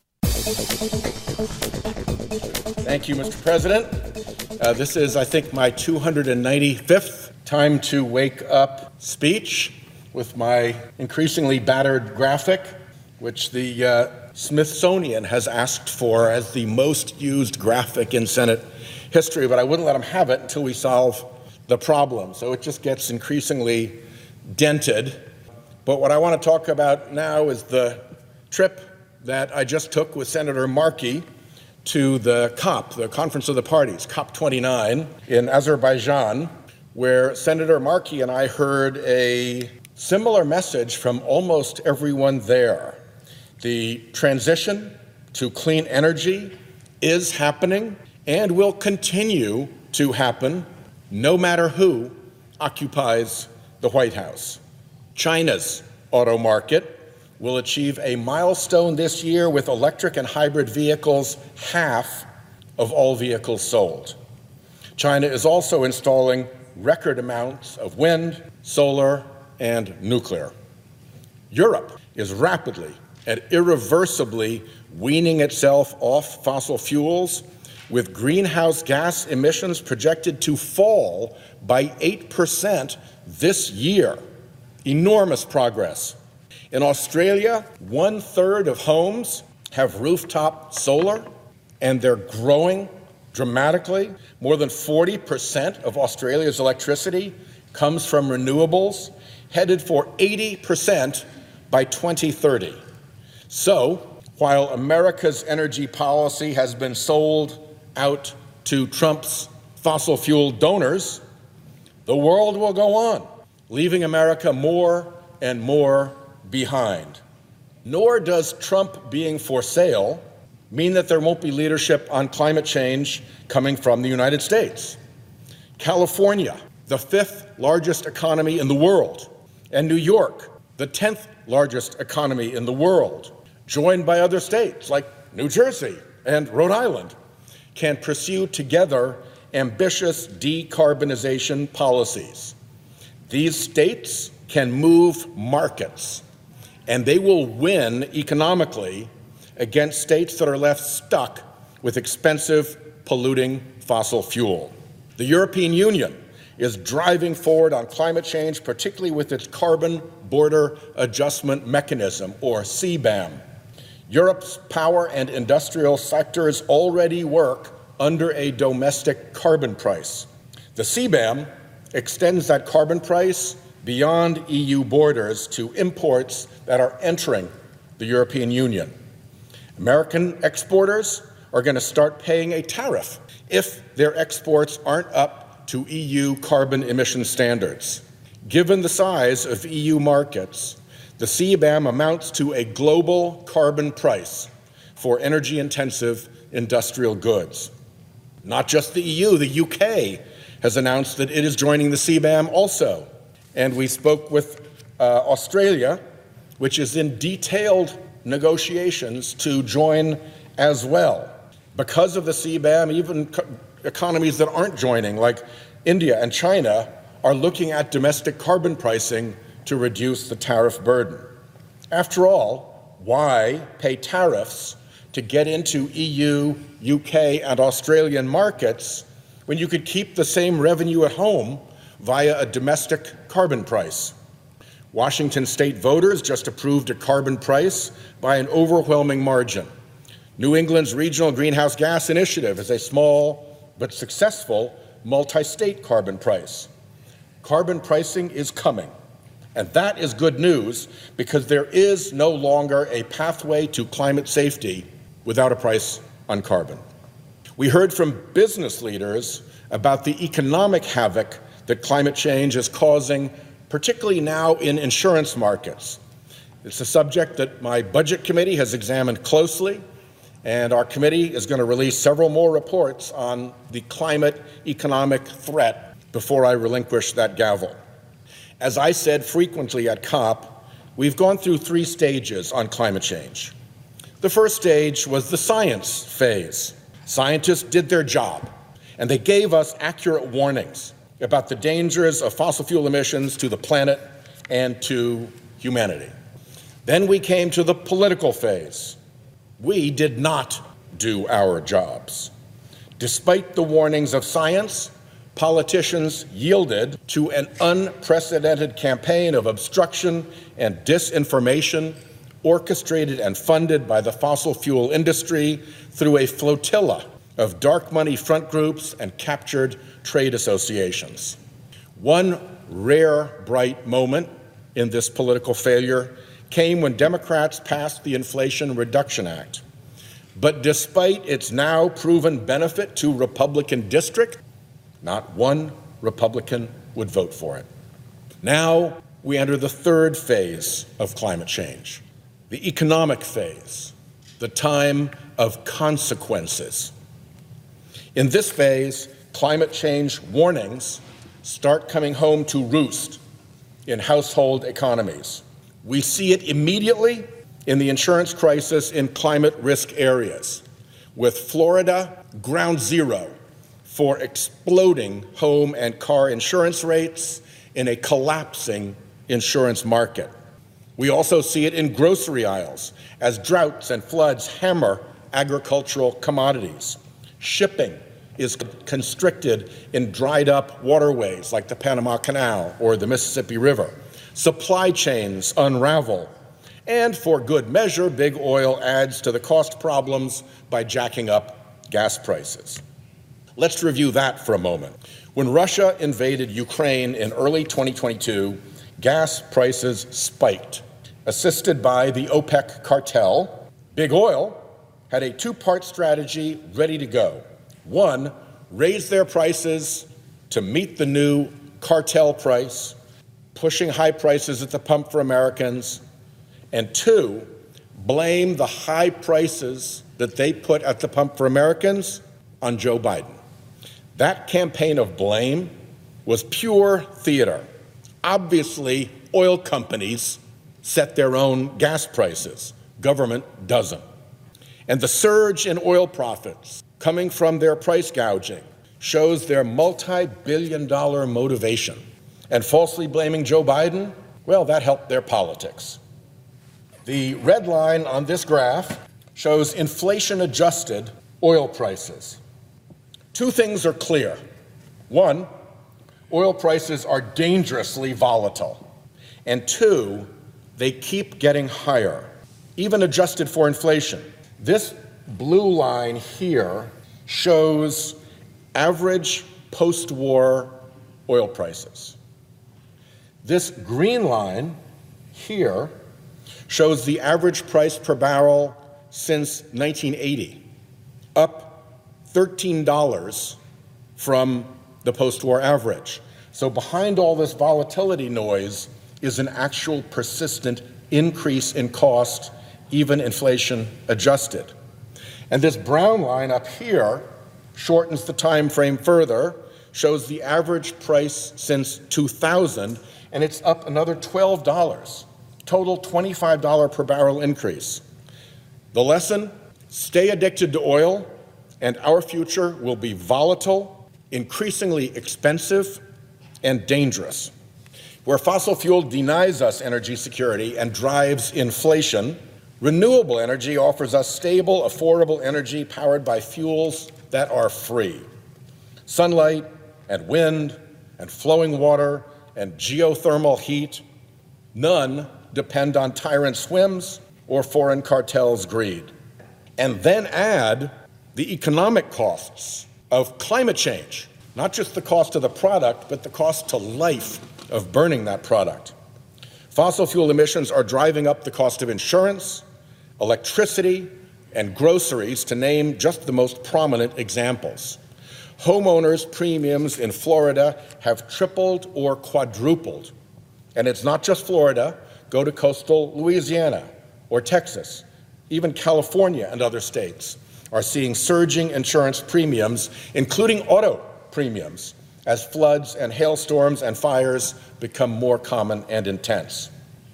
Thank you, Mister President. Uh, this is, I think, my two hundred ninety-fifth time to wake up speech with my increasingly battered graphic, which the uh, Smithsonian has asked for as the most used graphic in Senate history, but I wouldn't let them have it until we solve the problem. So it just gets increasingly dented. But what I want to talk about now is the trip that I just took with Senator Markey to the COP, the Conference of the Parties, COP twenty-nine in Azerbaijan, where Senator Markey and I heard a similar message from almost everyone there. The transition to clean energy is happening and will continue to happen no matter who occupies the White House. China's auto market will achieve a milestone this year with electric and hybrid vehicles half of all vehicles sold. China is also installing record amounts of wind, solar, and nuclear. Europe is rapidly and irreversibly weaning itself off fossil fuels, with greenhouse gas emissions projected to fall by eight percent this year. Enormous progress. In Australia, one-third of homes have rooftop solar, and they're growing dramatically. More than forty percent of Australia's electricity comes from renewables, headed for eighty percent by twenty thirty. So, while America's energy policy has been sold out to Trump's fossil fuel donors, the world will go on, leaving America more and more behind. Nor does Trump being for sale mean that there won't be leadership on climate change coming from the United States. California, the fifth largest economy in the world, and New York, the tenth largest economy in the world, joined by other states like New Jersey and Rhode Island, can pursue together ambitious decarbonization policies. These states can move markets, and they will win economically against states that are left stuck with expensive, polluting fossil fuel. The European Union is driving forward on climate change, particularly with its Carbon Border Adjustment Mechanism, or C BAM. Europe's power and industrial sectors already work under a domestic carbon price. The C BAM extends that carbon price beyond E U borders to imports that are entering the European Union. American exporters are going to start paying a tariff if their exports aren't up to E U carbon emission standards. Given the size of E U markets, the C BAM amounts to a global carbon price for energy-intensive industrial goods. Not just the E U, the U K has announced that it is joining the C BAM also. And we spoke with uh, Australia, which is in detailed negotiations to join as well. Because of the C BAM, even co- economies that aren't joining, like India and China, are looking at domestic carbon pricing to reduce the tariff burden. After all, why pay tariffs to get into E U, U K, and Australian markets when you could keep the same revenue at home via a domestic carbon price? Washington state voters just approved a carbon price by an overwhelming margin. New England's Regional Greenhouse Gas Initiative is a small but successful multi-state carbon price. Carbon pricing is coming, and that is good news because there is no longer a pathway to climate safety without a price on carbon. We heard from business leaders about the economic havoc that climate change is causing, particularly now in insurance markets. It's a subject that my budget committee has examined closely, and our committee is going to release several more reports on the climate economic threat before I relinquish that gavel. As I said frequently at COP, we've gone through three stages on climate change. The first stage was the science phase. Scientists did their job, and they gave us accurate warnings about the dangers of fossil fuel emissions to the planet and to humanity. Then we came to the political phase. We did not do our jobs. Despite the warnings of science, politicians yielded to an unprecedented campaign of obstruction and disinformation orchestrated and funded by the fossil fuel industry through a flotilla of dark money front groups and captured trade associations. One rare bright moment in this political failure came when Democrats passed the Inflation Reduction Act. But despite its now proven benefit to Republican district, not one Republican would vote for it. Now we enter the third phase of climate change, the economic phase, the time of consequences. In this phase, climate change warnings start coming home to roost in household economies. We see it immediately in the insurance crisis in climate risk areas, with Florida ground zero for exploding home and car insurance rates in a collapsing insurance market. We also see it in grocery aisles as droughts and floods hammer agricultural commodities. Shipping is constricted in dried up waterways like the Panama Canal or the Mississippi River. Supply chains unravel. And for good measure, big oil adds to the cost problems by jacking up gas prices. Let's review that for a moment. When Russia invaded Ukraine in early twenty twenty-two, gas prices spiked. Assisted by the OPEC cartel, big oil had a two-part strategy ready to go. One, raise their prices to meet the new cartel price, pushing high prices at the pump for Americans. And two, blame the high prices that they put at the pump for Americans on Joe Biden. That campaign of blame was pure theater. Obviously, oil companies set their own gas prices. Government doesn't. And the surge in oil profits coming from their price gouging shows their multi-billion dollar motivation. And falsely blaming Joe Biden, well, that helped their politics. The red line on this graph shows inflation-adjusted oil prices. Two things are clear. One, oil prices are dangerously volatile. And two, they keep getting higher, even adjusted for inflation. This blue line here shows average post-war oil prices. This green line here shows the average price per barrel since nineteen eighty, up thirteen dollars from the post-war average. So behind all this volatility noise is an actual persistent increase in cost, even inflation adjusted. And this brown line up here shortens the time frame further, shows the average price since two thousand, and it's up another twelve dollars. Total twenty-five dollars per barrel increase. The lesson? Stay addicted to oil, and our future will be volatile, increasingly expensive, and dangerous. Where fossil fuel denies us energy security and drives inflation, renewable energy offers us stable, affordable energy powered by fuels that are free. Sunlight and wind and flowing water and geothermal heat, none depend on tyrant whims or foreign cartels' greed. And then add the economic costs of climate change, not just the cost of the product, but the cost to life of burning that product. Fossil fuel emissions are driving up the cost of insurance, electricity, and groceries, to name just the most prominent examples. Homeowners' premiums in Florida have tripled or quadrupled. And it's not just Florida. Go to coastal Louisiana or Texas. Even California and other states are seeing surging insurance premiums, including auto premiums, as floods and hailstorms and fires become more common and intense.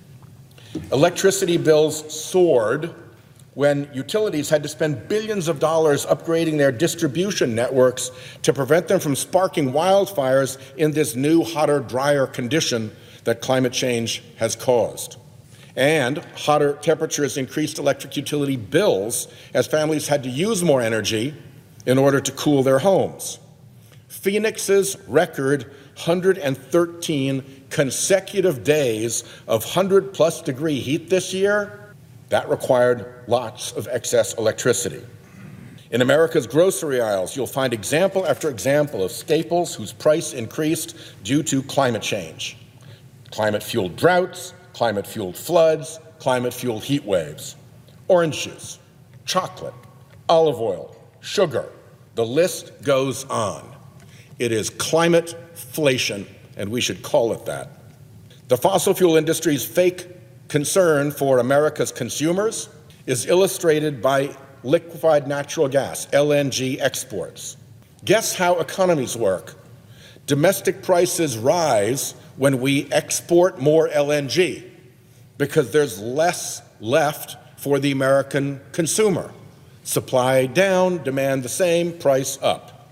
Electricity bills soared when utilities had to spend billions of dollars upgrading their distribution networks to prevent them from sparking wildfires in this new, hotter, drier condition that climate change has caused. And hotter temperatures increased electric utility bills as families had to use more energy in order to cool their homes. Phoenix's record one hundred thirteen consecutive days of one hundred plus degree heat this year, that required lots of excess electricity. In America's grocery aisles, you'll find example after example of staples whose price increased due to climate change. Climate-fueled droughts, climate-fueled floods, climate-fueled heat waves. Orange juice, chocolate, olive oil, sugar. The list goes on. It is climate-flation, and we should call it that. The fossil fuel industry's fake concern for America's consumers is illustrated by liquefied natural gas, L N G exports. Guess how economies work? Domestic prices rise when we export more L N G because there's less left for the American consumer. Supply down, demand the same, price up.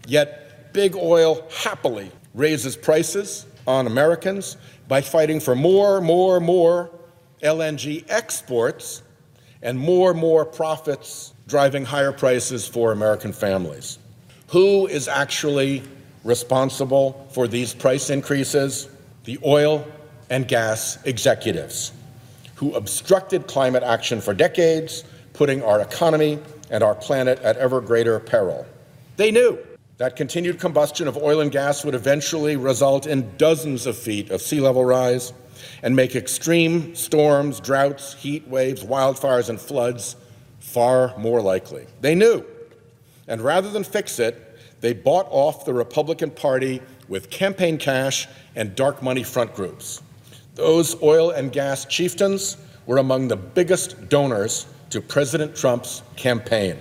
Yet big oil happily raises prices on Americans by fighting for more, more, more L N G exports and more, more profits, driving higher prices for American families. Who is actually responsible for these price increases? The oil and gas executives who obstructed climate action for decades, putting our economy and our planet at ever greater peril. They knew that continued combustion of oil and gas would eventually result in dozens of feet of sea level rise and make extreme storms, droughts, heat waves, wildfires, and floods far more likely. They knew. And rather than fix it, they bought off the Republican Party with campaign cash and dark money front groups. Those oil and gas chieftains were among the biggest donors to President Trump's campaign.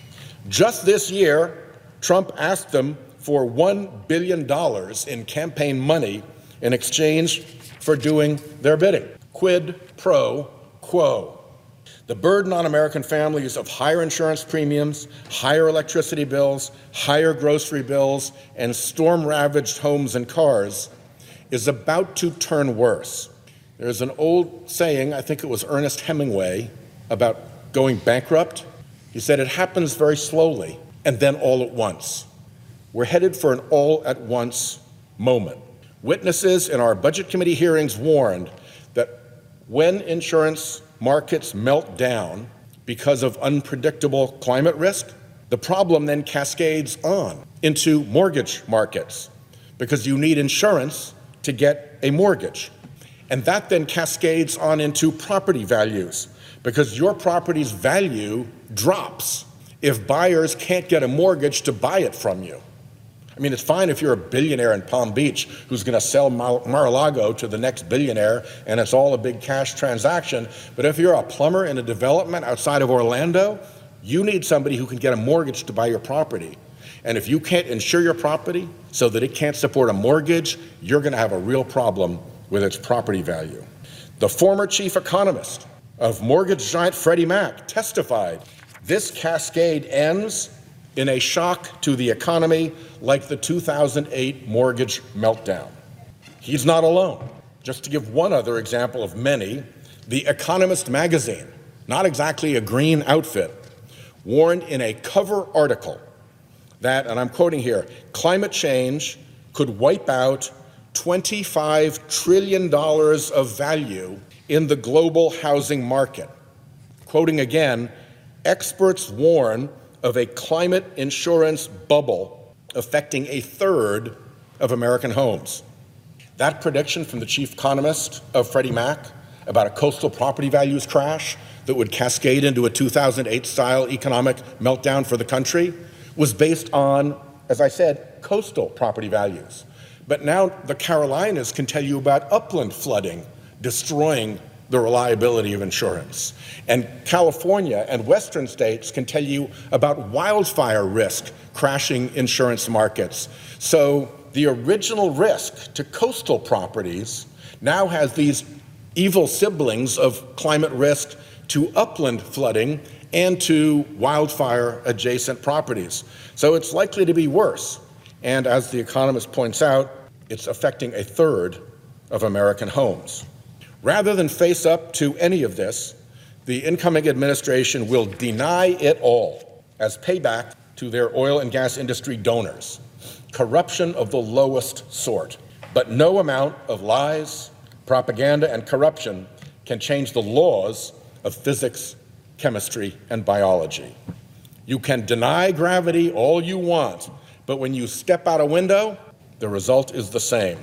Just this year, Trump asked them for one billion dollars in campaign money in exchange for doing their bidding. Quid pro quo. The burden on American families of higher insurance premiums, higher electricity bills, higher grocery bills, and storm-ravaged homes and cars is about to turn worse. There's an old saying, I think it was Ernest Hemingway, about going bankrupt. He said it happens very slowly and then all at once. We're headed for an all-at-once moment. Witnesses in our Budget Committee hearings warned that when insurance markets melt down because of unpredictable climate risk, the problem then cascades on into mortgage markets because you need insurance to get a mortgage. And that then cascades on into property values because your property's value drops if buyers can't get a mortgage to buy it from you. I mean, it's fine if you're a billionaire in Palm Beach who's going to sell Mar-a-Lago to the next billionaire and it's all a big cash transaction. But if you're a plumber in a development outside of Orlando, you need somebody who can get a mortgage to buy your property. And if you can't insure your property so that it can't support a mortgage, you're going to have a real problem with its property value. The former chief economist of mortgage giant Freddie Mac testified this cascade ends in a shock to the economy like the two thousand eight mortgage meltdown. He's not alone. Just to give one other example of many, The Economist magazine, not exactly a green outfit, warned in a cover article that, and I'm quoting here, climate change could wipe out twenty-five trillion dollars of value in the global housing market. Quoting again, experts warn of a climate insurance bubble affecting a third of American homes. That prediction from the chief economist of Freddie Mac about a coastal property values crash that would cascade into a two thousand eight style economic meltdown for the country was based on, as I said, coastal property values. But now the Carolinas can tell you about upland flooding destroying the reliability of insurance. And California and western states can tell you about wildfire risk crashing insurance markets. So the original risk to coastal properties now has these evil siblings of climate risk to upland flooding and to wildfire adjacent properties. So it's likely to be worse. And as The Economist points out, it's affecting a third of American homes. Rather than face up to any of this, the incoming administration will deny it all as payback to their oil and gas industry donors. Corruption of the lowest sort. But no amount of lies, propaganda, and corruption can change the laws of physics, chemistry, and biology. You can deny gravity all you want, but when you step out a window, the result is the same.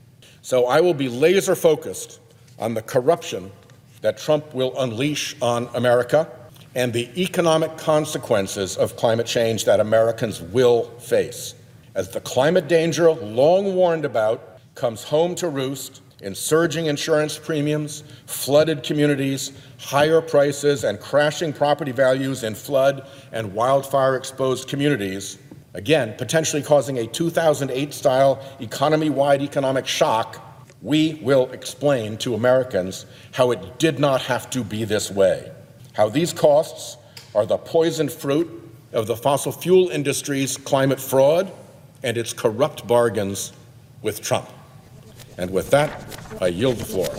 So I will be laser focused on the corruption that Trump will unleash on America and the economic consequences of climate change that Americans will face, as the climate danger long warned about comes home to roost in surging insurance premiums, flooded communities, higher prices, and crashing property values in flood and wildfire-exposed communities, again, potentially causing a two thousand eight-style economy-wide economic shock. We will explain to Americans how it did not have to be this way, how these costs are the poisoned fruit of the fossil fuel industry's climate fraud and its corrupt bargains with Trump. And with that, I yield the floor.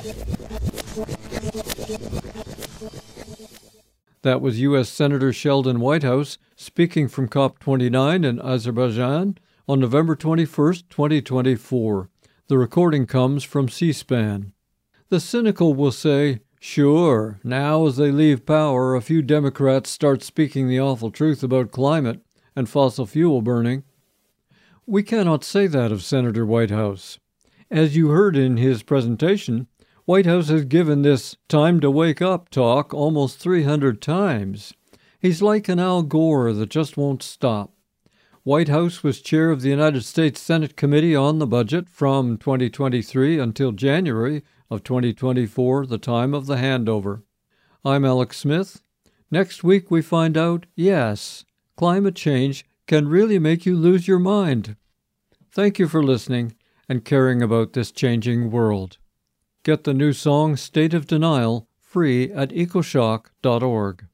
That was U S Senator Sheldon Whitehouse speaking from COP twenty-nine in Azerbaijan on November twenty-first, twenty twenty-four. The recording comes from C-SPAN. The cynical will say, sure, now as they leave power, a few Democrats start speaking the awful truth about climate and fossil fuel burning. We cannot say that of Senator Whitehouse. As you heard in his presentation, Whitehouse has given this time to wake up talk almost three hundred times. He's like an Al Gore that just won't stop. Whitehouse was chair of the United States Senate Committee on the Budget from twenty twenty-three until January of twenty twenty-four, the time of the handover. I'm Alex Smith. Next week we find out, yes, climate change can really make you lose your mind. Thank you for listening and caring about this changing world. Get the new song State of Denial free at ecoshock dot org.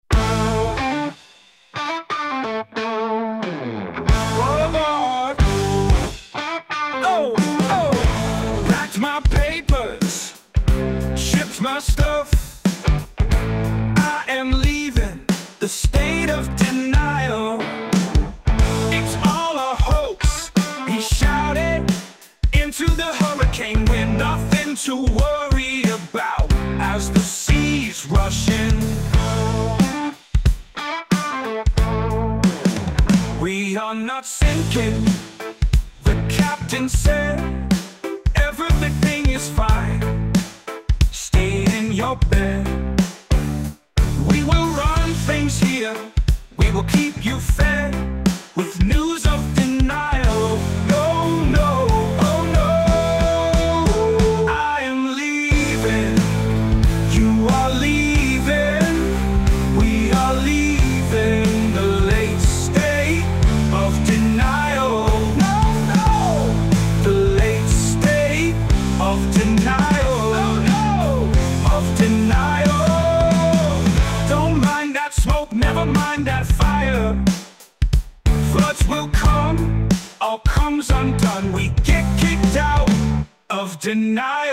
My stuff, I am leaving the state of denial. It's all a hoax, he shouted into the hurricane with nothing to worry about as the seas rush in. We are not sinking, the captain said, everything is fine. Stay in your bed. We will run things here. We will keep you fed with news of denial. No, no, oh no. I am leaving. You are leaving. We are leaving the late state of denial. No, no. The late state of denial. Never mind that fire. Floods will come, all comes undone. We get kicked out of denial.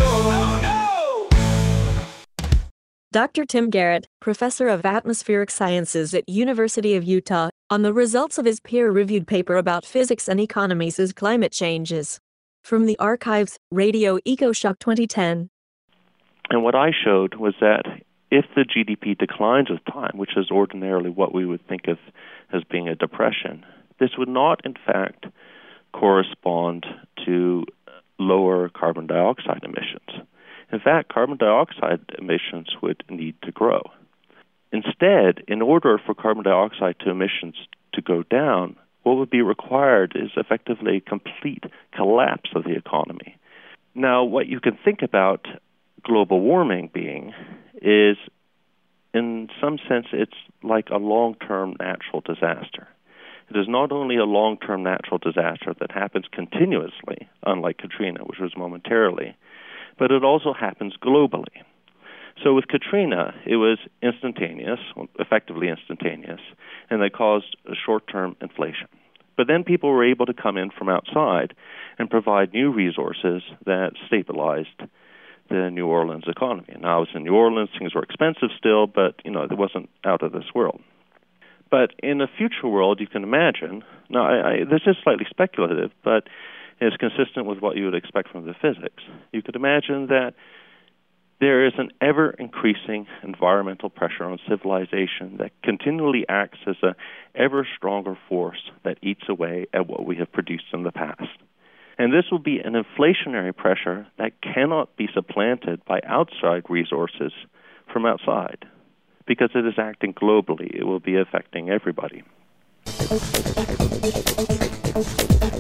Oh, no! Doctor Tim Garrett, professor of atmospheric sciences at University of Utah, on the results of his peer-reviewed paper about physics and economies as climate changes. From the archives, Radio EcoShock twenty ten. And what I showed was that if the G D P declines with time, which is ordinarily what we would think of as being a depression, this would not, in fact, correspond to lower carbon dioxide emissions. In fact, carbon dioxide emissions would need to grow. Instead, in order for carbon dioxide to emissions to go down, what would be required is effectively a complete collapse of the economy. Now, what you can think about global warming being is, in some sense, it's like a long-term natural disaster. It is not only a long-term natural disaster that happens continuously, unlike Katrina, which was momentarily, but it also happens globally. So with Katrina, it was instantaneous, effectively instantaneous, and they caused a short-term inflation. But then people were able to come in from outside and provide new resources that stabilized the New Orleans economy. Now, I was in New Orleans, things were expensive still, but, you know, it wasn't out of this world. But in a future world, you can imagine, now, I, I, this is slightly speculative, but it's consistent with what you would expect from the physics. You could imagine that there is an ever-increasing environmental pressure on civilization that continually acts as an ever-stronger force that eats away at what we have produced in the past. And this will be an inflationary pressure that cannot be supplanted by outside resources from outside. because it is acting globally. It will be affecting everybody.